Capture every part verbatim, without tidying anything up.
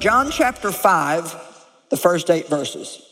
John chapter five, the first eight verses.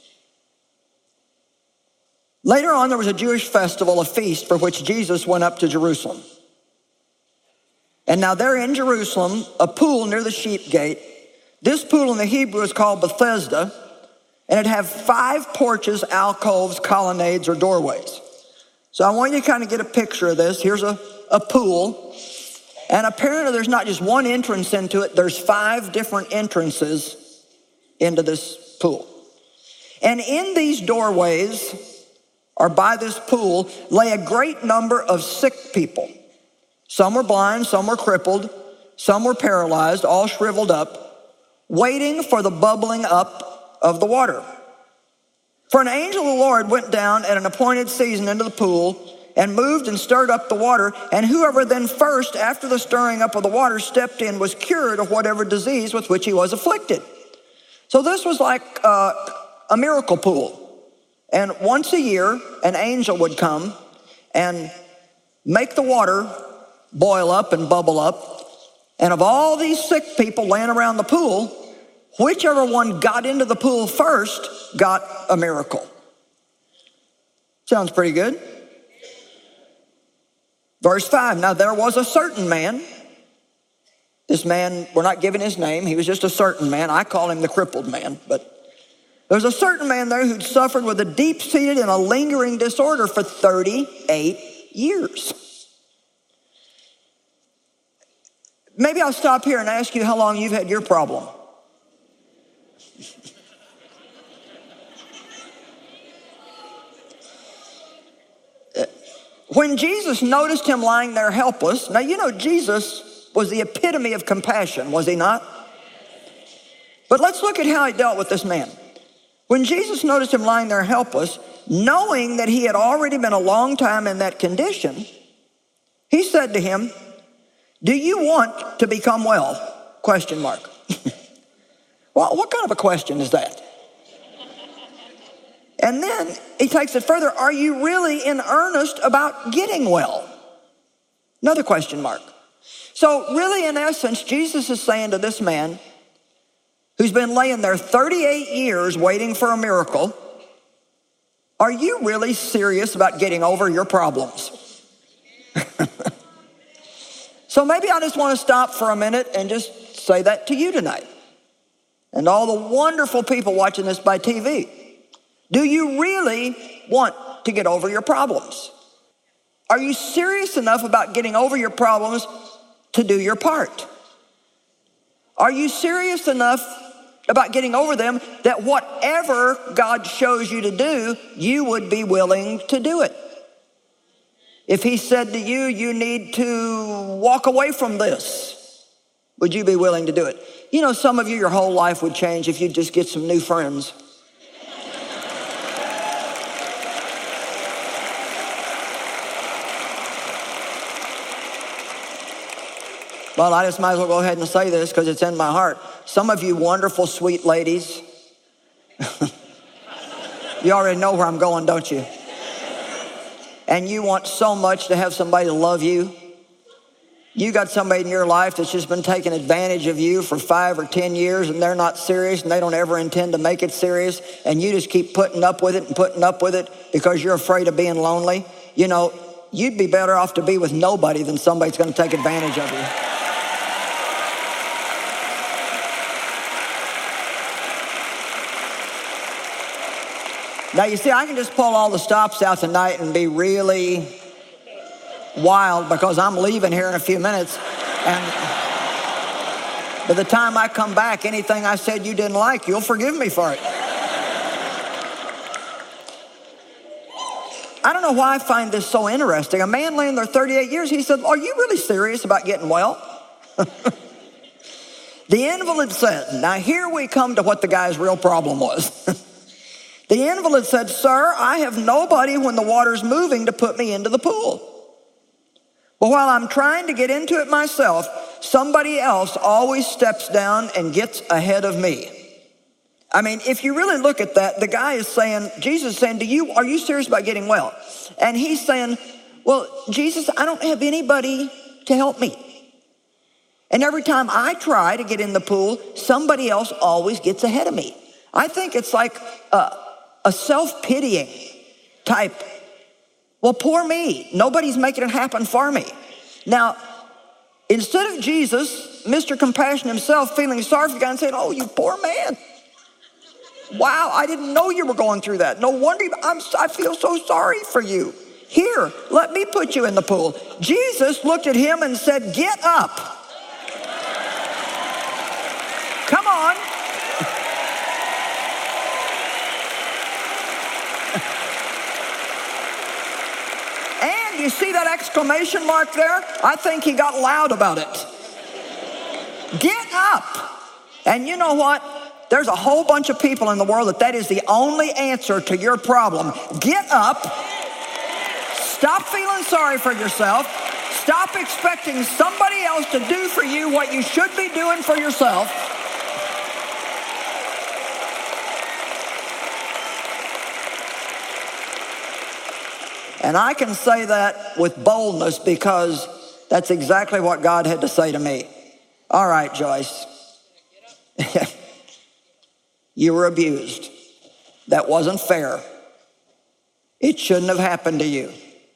Later on, there was a Jewish festival, a feast for which Jesus went up to Jerusalem. And now there in Jerusalem, a pool near the sheep gate. This pool in the Hebrew is called Bethesda, and it had five porches, alcoves, colonnades, or doorways. So I want you to kind of get a picture of this. Here's a, a pool, and apparently there's not just one entrance into it, there's five different entrances into this pool. And in these doorways, or by this pool, lay a great number of sick people. Some were blind, some were crippled, some were paralyzed, all shriveled up, waiting for the bubbling up of the water. For an angel of the Lord went down at an appointed season into the pool and moved and stirred up the water, and whoever then first, after the stirring up of the water, stepped in was cured of whatever disease with which he was afflicted. So this was like uh, a miracle pool. And once a year, an angel would come and make the water boil up and bubble up. And of all these sick people laying around the pool, whichever one got into the pool first got a miracle. Sounds pretty good. Verse five, now there was a certain man. This man, we're not giving his name. He was just a certain man. I call him the crippled man. But there was a certain man there who'd suffered with a deep-seated and a lingering disorder for thirty-eight years. Maybe I'll stop here and ask you how long you've had your problem. When Jesus noticed him lying there helpless, now you know Jesus was the epitome of compassion, was he not? But let's look at how he dealt with this man. When Jesus noticed him lying there helpless, knowing that he had already been a long time in that condition, he said to him, "Do you want to become well?" Question mark. Well, what kind of a question is that? And then he takes it further. Are you really in earnest about getting well? Another question mark. So really, in essence, Jesus is saying to this man who's been laying there thirty-eight years waiting for a miracle, are you really serious about getting over your problems? So maybe I just want to stop for a minute and just say that to you tonight. And all the wonderful people watching this by T V. Do you really want to get over your problems? Are you serious enough about getting over your problems to do your part? Are you serious enough about getting over them that whatever God shows you to do, you would be willing to do it? If he said to you, you need to walk away from this, would you be willing to do it? You know, some of you, your whole life would change if you just get some new friends. Well, I just might as well go ahead and say this because it's in my heart. Some of you wonderful, sweet ladies, you already know where I'm going, don't you? And you want so much to have somebody to love you. You got somebody in your life that's just been taking advantage of you for five or ten years and they're not serious and they don't ever intend to make it serious, and you just keep putting up with it and putting up with it because you're afraid of being lonely. You know, you'd be better off to be with nobody than somebody that's going to take advantage of you. Now, you see, I can just pull all the stops out tonight and be really wild because I'm leaving here in a few minutes. And by the time I come back, anything I said you didn't like, you'll forgive me for it. I don't know why I find this so interesting. A man laying there thirty-eight years, he said, "Are you really serious about getting well?" The invalid said, now here we come to what the guy's real problem was. The invalid said, "Sir, I have nobody when the water's moving to put me into the pool. But while I'm trying to get into it myself, somebody else always steps down and gets ahead of me." I mean, if you really look at that, the guy is saying, Jesus is saying, "Do you, are you serious about getting well?" And he's saying, "Well, Jesus, I don't have anybody to help me." And every time I try to get in the pool, somebody else always gets ahead of me. I think it's like a, a self-pitying type. Well, poor me. Nobody's making it happen for me. Now, instead of Jesus, Mister Compassion himself, feeling sorry for the guy and saying, oh, you poor man. Wow, I didn't know you were going through that. No wonder, you, I'm, I feel so sorry for you. Here, let me put you in the pool. Jesus looked at him and said, get up. Come on. And you see that exclamation mark there? I think he got loud about it. Get up. And you know what? There's a whole bunch of people in the world that that is the only answer to your problem. Get up. Stop feeling sorry for yourself. Stop expecting somebody else to do for you what you should be doing for yourself. And I can say that with boldness because that's exactly what God had to say to me. All right, Joyce. You were abused. That wasn't fair. It shouldn't have happened to you.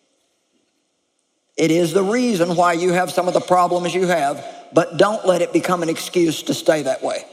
It is the reason why you have some of the problems you have, but don't let it become an excuse to stay that way.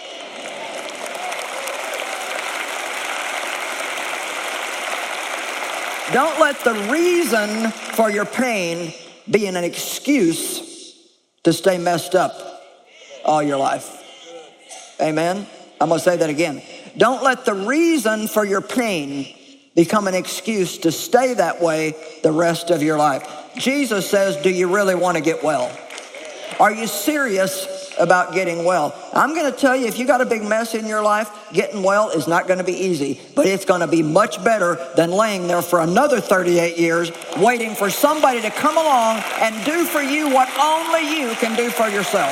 Don't let the reason for your pain be an excuse to stay messed up all your life. Amen? I'm going to say that again. Don't let the reason for your pain become an excuse to stay that way the rest of your life. Jesus says, do you really want to get well? Are you serious about getting well? I'm going to tell you, if you got a big mess in your life, getting well is not going to be easy, but it's going to be much better than laying there for another thirty-eight years waiting for somebody to come along and do for you what only you can do for yourself.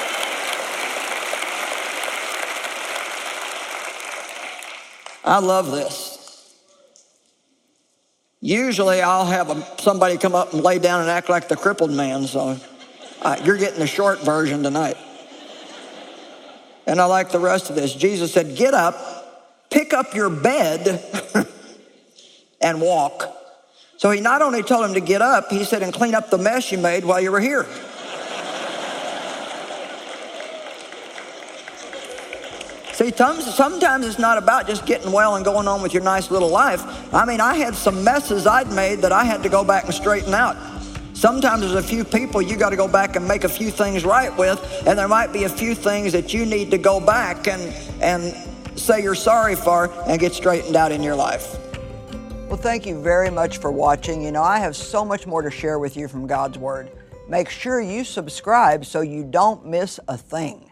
I love this. Usually I'll have a, somebody come up and lay down and act like the crippled man, so uh, you're getting the short version tonight. And I like the rest of this. Jesus said, get up, pick up your bed, and walk. So he not only told him to get up, he said, and clean up the mess you made while you were here. See, sometimes it's not about just getting well and going on with your nice little life. I mean, I had some messes I'd made that I had to go back and straighten out. Sometimes there's a few people you got to go back and make a few things right with, and there might be a few things that you need to go back and, and say you're sorry for and get straightened out in your life. Well, thank you very much for watching. You know, I have so much more to share with you from God's Word. Make sure you subscribe so you don't miss a thing.